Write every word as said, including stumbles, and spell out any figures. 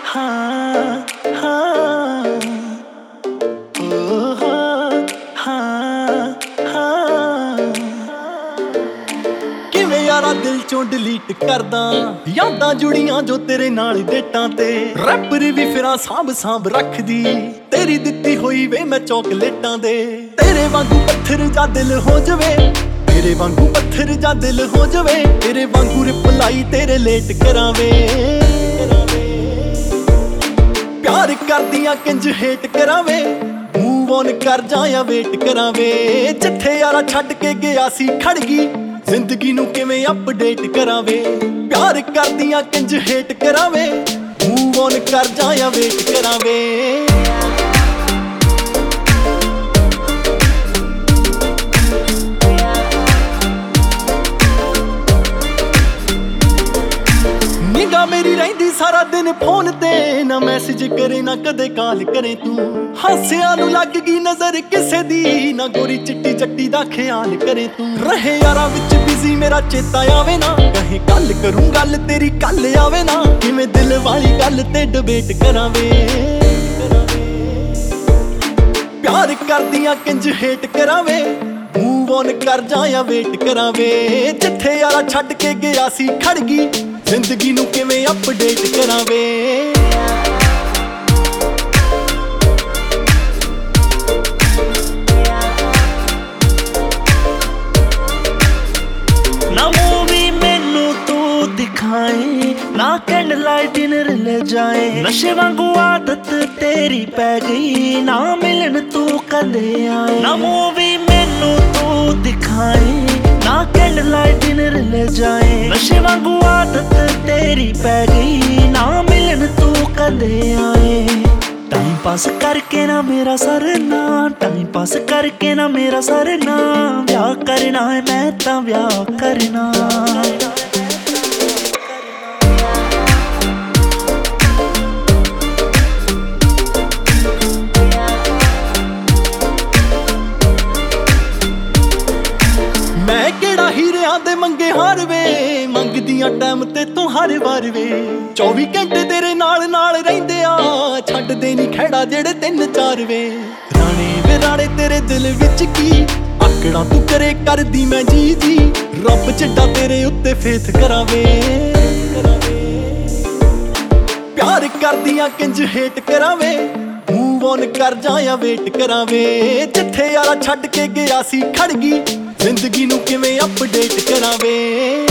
हाँ हाँ ओ हाँ हाँ हाँ किवें यारा दिल चों डिलीट करदा यादां जुड़ियां जो तेरे नाल डेटां ते रैपर भी फिरां सांभ सांभ रखदी तेरी दित्ती होई वे मैं चॉकलेटां दे तेरे वांगू पत्थर जा दिल हो जवे तेरे वांगू पत्थर जा दिल हो जवे तेरे वांगू रिप्लाई तेरे लेट करावे प्यार करदियां किंज हेट करावे मूव ऑन कर जा या वेट करावे जिथे यारा छड्ड के गया सी खड़गी जिंदगी नू किवें अपडेट करावे प्यार करदियां किंज हेट करावे मूव ऑन कर जा या वेट करावे निगाह मेरी रहिंदी सारा दिन फोन ते ना मैसेज करे ना कदे कॉल करे तू हासियां नू लग गई नजर किसे दी ना गोरी चिट्टी जट्टी दा ख्याल करे तू रहे यारा विच बिजी मेरा चेता आवे ना कहे कल करूं गल तेरी कल आवे ना किवें दिल वाली गल ते डिबेट करावे प्यार करदियां किंज हेट करावे मूव ऑन कर जा या वेट करावे जिथे यारा छड्ड के गया सी खड़गी जिंदगी नू किवें अपडेट करावे ना मूवी मैनू तू दिखाए ना कैंडल लाइट डिनर ले जाए नशे वांगू आदत तेरी पै गई ना मिलन तू कदे आए ना मूवी मैनू तू दिखाए ना कैंडल लाइट डिनर ले जाए नशे वांगू आदत तेरी पै गई ना मिलन तू कदे आए टाइम पास करके ना मेरा सरना टाइम पास करके ना मेरा सरना ब्याह करना है मैं तां ब्याह करना मैं केड़ा हीरियां दे मंगे हार वे मंगदियां टाइम ते तू हर वार वे चौबी घंटे तेरे नाल नाल रहिंदे आ छड्ड दे नी खैड़ा जेड़े तीन चार वे राणे वे राणे तेरे दिल विच की आकड़ा तू करे करदी मैं जी जी रब जिड्डा तेरे उत्ते फेथ करावे प्यार करदियां किंज हेट करावे मूव ऑन कर जा या वेट करावे जिथे यारा छड्ड के गया सी खड़गी जिंदगी नू किवें अपडेट करावे।